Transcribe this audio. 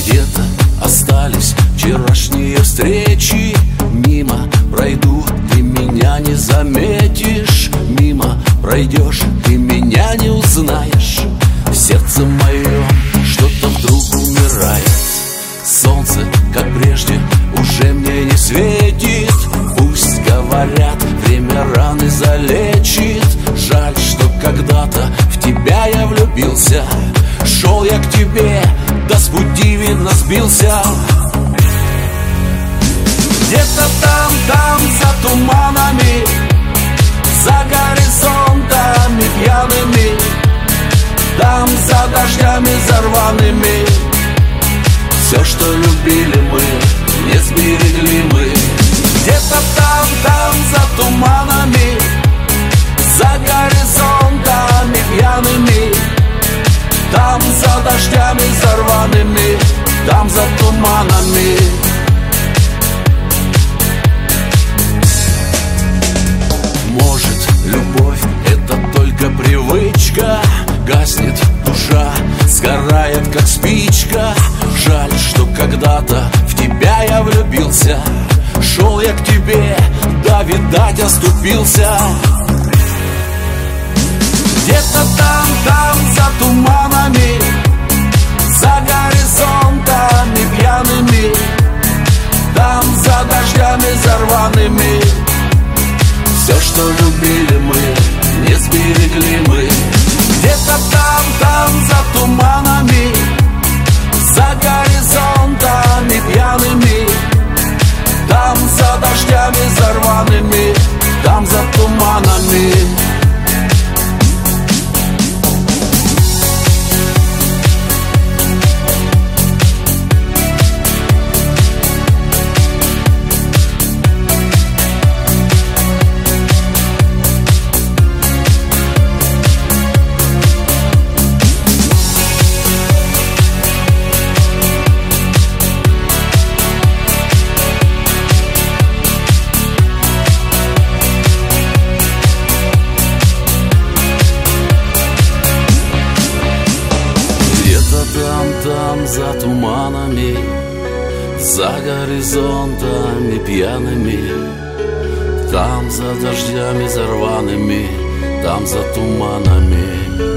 Где-то остались вчерашние встречи. Мимо пройду, ты меня не заметишь. Мимо пройдешь, ты меня не узнаешь. В сердце моем что-то вдруг умирает. Солнце, как прежде, уже мне не светит. Пусть говорят, время раны залечит. Жаль, что когда-то в тебя я влюбился. Шел я к тебе, да с пути, видно, сбился. Где-то там, за туманами, за горизонтами пьяными, там за дождями зарванными, все, что любили мы, не сберегли мы. Где-то там, за туманами, за горизонтами пьяными, там за дождями зарванными, там за туманами. Может, любовь — это только привычка. Гаснет душа, сгорает, как спичка. Жаль, что когда-то в тебя я влюбился. Шел я к тебе, да, видать, оступился. Где-то там, за туманами, за горизонтами пьяными, там за дождями зарванными, все, что любили мы, не сберегли мы. Где-то там, за туманами, за горизонтами пьяными, там за дождями зарванными, там за туманами. Там, за туманами, за горизонтами пьяными, там за дождями зарванными, там за туманами.